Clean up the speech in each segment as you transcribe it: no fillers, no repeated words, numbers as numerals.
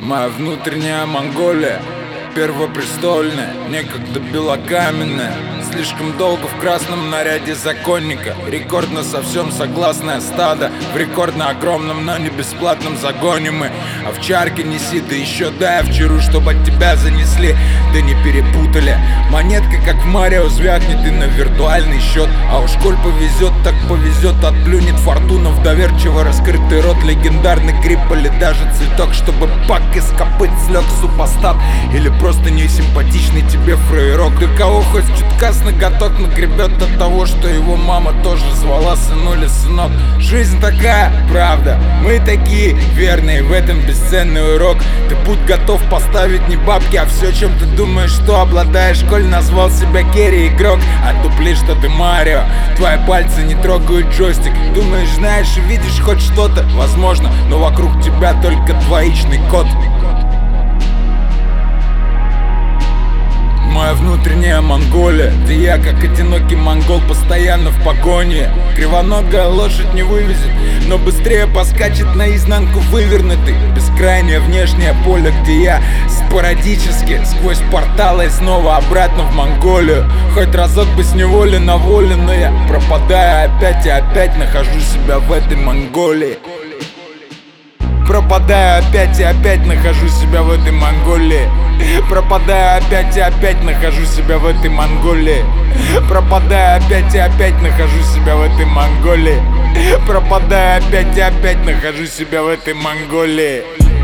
Моя внутренняя Монголия, первопрестольная, некогда белокаменная, слишком долго в красном наряде законника, рекордно со всем согласное стадо. В рекордно огромном, но не бесплатном загоне мы. Овчарки неси, да еще дай овчару, чтобы от тебя занесли, да не перепутали. Монетка, как в Марио, звякнет и на виртуальный счет. А уж коль повезет, так повезет, отплюнет фортуна в доверчиво раскрытый рот. Легендарный гриб или даже цветок, чтобы пак из копыт слег супостат. Или просто не симпатичный тебе фрейрок. Для кого хоть чутка с ноготок нагребет от того, что его мама тоже звала сынуля сынок. Жизнь такая, правда, мы такие верные, в этом бесценный урок. Ты будь готов поставить не бабки, а все, чем ты думаешь, что обладаешь. Коль назвал себя Керри игрок, а тупли, что ты Марио. Твои пальцы не трогают джойстик. Думаешь, знаешь и видишь хоть что-то, возможно, но вокруг тебя только двоичный код. Моя внутренняя Монголия, где я, как одинокий монгол, постоянно в погоне. Кривоногая лошадь не вывезет, но быстрее поскачет наизнанку вывернутый. Бескрайнее внешнее поле, где я спорадически сквозь порталы и снова обратно в Монголию. Хоть разок бы с неволи на воле, но я пропадаю опять и опять нахожу себя в этой Монголии. Пропадаю опять и опять нахожу себя в этой Монголии. Пропадаю опять и опять нахожу себя в этой Монголии. Пропадаю опять и опять нахожу себя в этой Монголии. Пропадаю опять и опять нахожу себя в этой Монголии.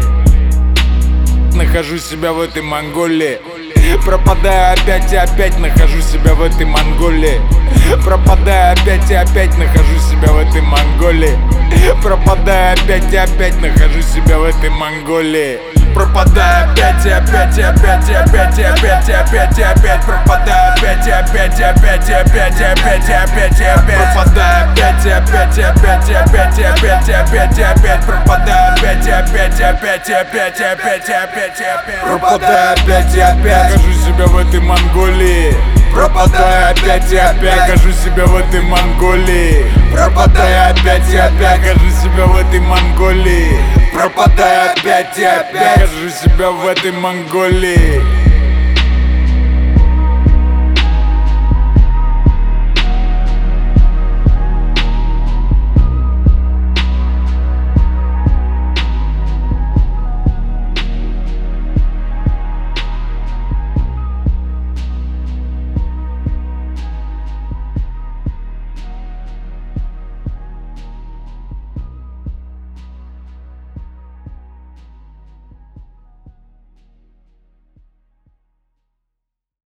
Нахожу себя в этой Монголии. Пропадаю опять и опять нахожу себя в этой Монголии. Пропадаю опять и опять нахожу себя в этой Монголии. Пропадаю опять и опять нахожу себя в этой Монголии. Пропадаю опять и опять и опять и опять и опять и опять и опять. Пропадаю опять и опять и опять и опять и опять и опять и опять. Пропадаю опять и опять и опять и опять и опять и опять и опять. Пропадаю опять и опять и опять и опять и опять и опять и опять. Пропадаю опять и опять, нахожу себя в этой Монголии. Пропадаю опять и опять, нахожу себя в этой Монголии. Пропадаю опять и опять, нахожу себя в этой Монголии. Пропадаю опять и опять, нахожу себя в этой Монголии.